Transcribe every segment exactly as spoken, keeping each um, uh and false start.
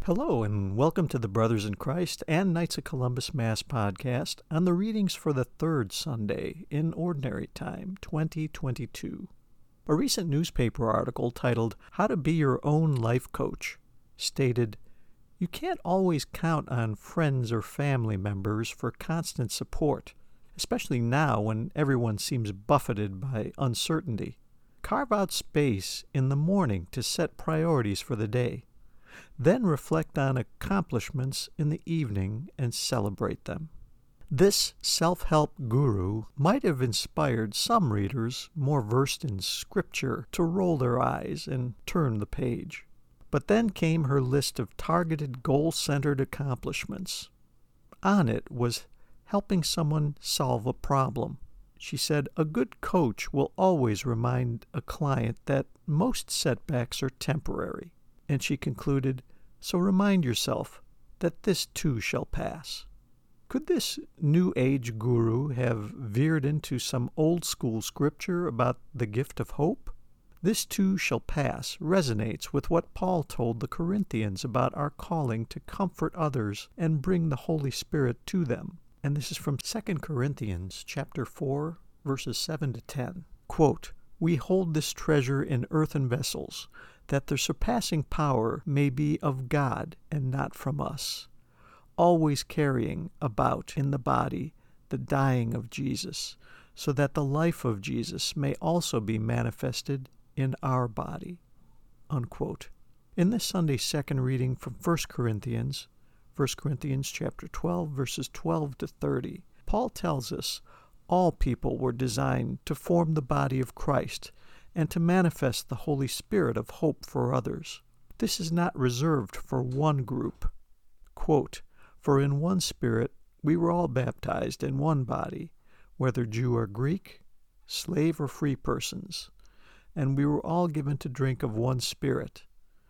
Hello, and welcome to the Brothers in Christ and Knights of Columbus Mass podcast on the readings for the third Sunday in Ordinary Time, twenty twenty-two. A recent newspaper article titled, How to Be Your Own Life Coach, stated, You can't always count on friends or family members for constant support, especially now when everyone seems buffeted by uncertainty. Carve out space in the morning to set priorities for the day. Then reflect on accomplishments in the evening and celebrate them. This self-help guru might have inspired some readers more versed in Scripture to roll their eyes and turn the page. But then came her list of targeted, goal-centered accomplishments. On it was helping someone solve a problem. She said, a good coach will always remind a client that most setbacks are temporary. And she concluded, so remind yourself that this too shall pass. Could this New Age guru have veered into some old-school scripture about the gift of hope? This too shall pass resonates with what Paul told the Corinthians about our calling to comfort others and bring the Holy Spirit to them. And this is from Second Corinthians chapter four, verses seven to ten. Quote, We hold this treasure in earthen vessels, that the surpassing power may be of God and not from us, always carrying about in the body the dying of Jesus, so that the life of Jesus may also be manifested in our body. Unquote. In this Sunday's second reading from First Corinthians, First Corinthians chapter twelve, verses twelve to thirty, Paul tells us all people were designed to form the body of Christ and to manifest the Holy Spirit of hope for others. This is not reserved for one group. Quote, For in one Spirit we were all baptized in one body, whether Jew or Greek, slave or free persons, and we were all given to drink of one Spirit.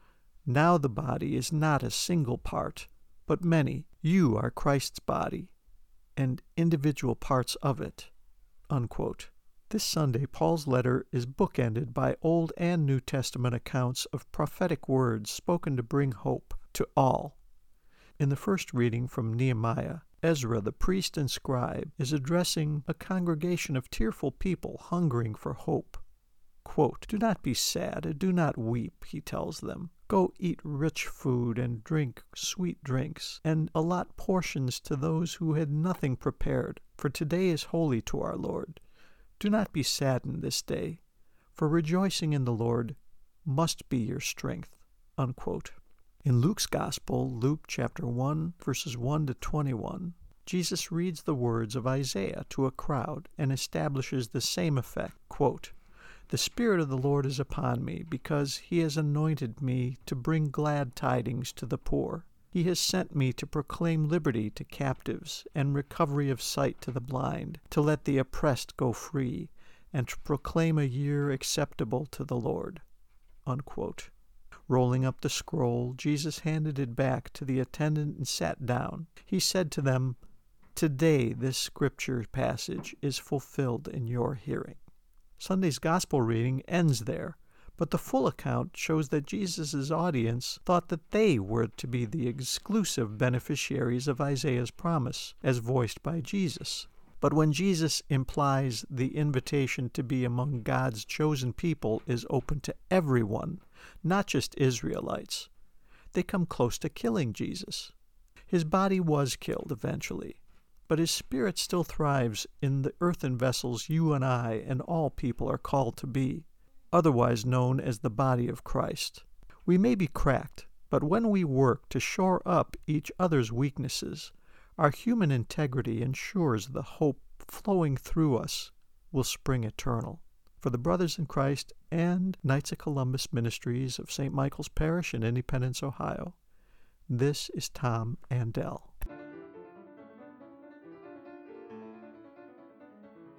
Now the body is not a single part, but many. You are Christ's body, and individual parts of it. Unquote. This Sunday, Paul's letter is bookended by Old and New Testament accounts of prophetic words spoken to bring hope to all. In the first reading from Nehemiah, Ezra, the priest and scribe, is addressing a congregation of tearful people hungering for hope. Quote, Do not be sad, do not weep, he tells them. Go eat rich food and drink sweet drinks, and allot portions to those who had nothing prepared, for today is holy to our Lord. Do not be saddened this day, for rejoicing in the Lord must be your strength. Unquote. In Luke's Gospel, Luke chapter one, verses one to twenty-one, Jesus reads the words of Isaiah to a crowd and establishes the same effect. Quote, The Spirit of the Lord is upon me, because he has anointed me to bring glad tidings to the poor. He has sent me to proclaim liberty to captives and recovery of sight to the blind, to let the oppressed go free, and to proclaim a year acceptable to the Lord. Unquote. Rolling up the scroll, Jesus handed it back to the attendant and sat down. He said to them, Today this scripture passage is fulfilled in your hearing. Sunday's Gospel reading ends there, but the full account shows that Jesus' audience thought that they were to be the exclusive beneficiaries of Isaiah's promise, as voiced by Jesus. But when Jesus implies the invitation to be among God's chosen people is open to everyone, not just Israelites, they come close to killing Jesus. His body was killed eventually, but his spirit still thrives in the earthen vessels you and I and all people are called to be, otherwise known as the body of Christ. We may be cracked, but when we work to shore up each other's weaknesses, our human integrity ensures the hope flowing through us will spring eternal. For the Brothers in Christ and Knights of Columbus Ministries of Saint Michael's Parish in Independence, Ohio, this is Tom Andell.